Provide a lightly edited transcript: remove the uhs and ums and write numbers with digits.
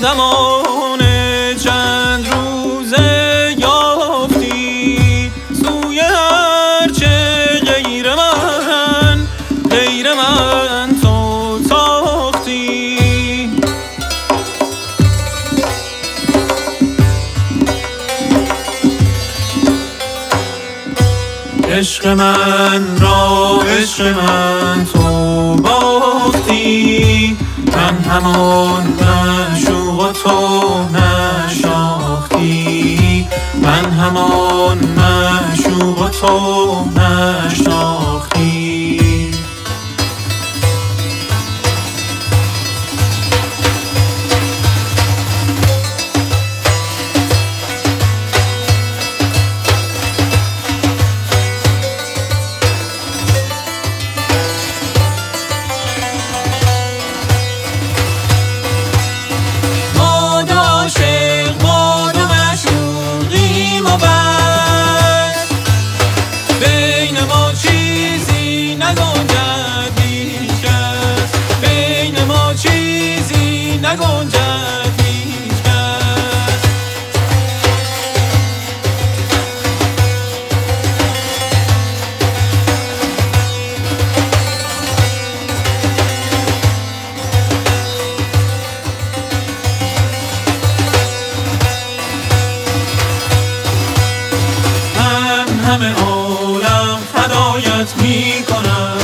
زمان چند روزه یافتی سوی هرچه غیر من تو تاختی. عشق من را عشق من تو باختی، من همان معشوق و تو نشناختی، من همان معشوق و تو نشناختی. بین ما چیزی نگنجد هیچکس، بین ما چیزی نگنجد هیچکس. من همه عالم فدایت می کنم،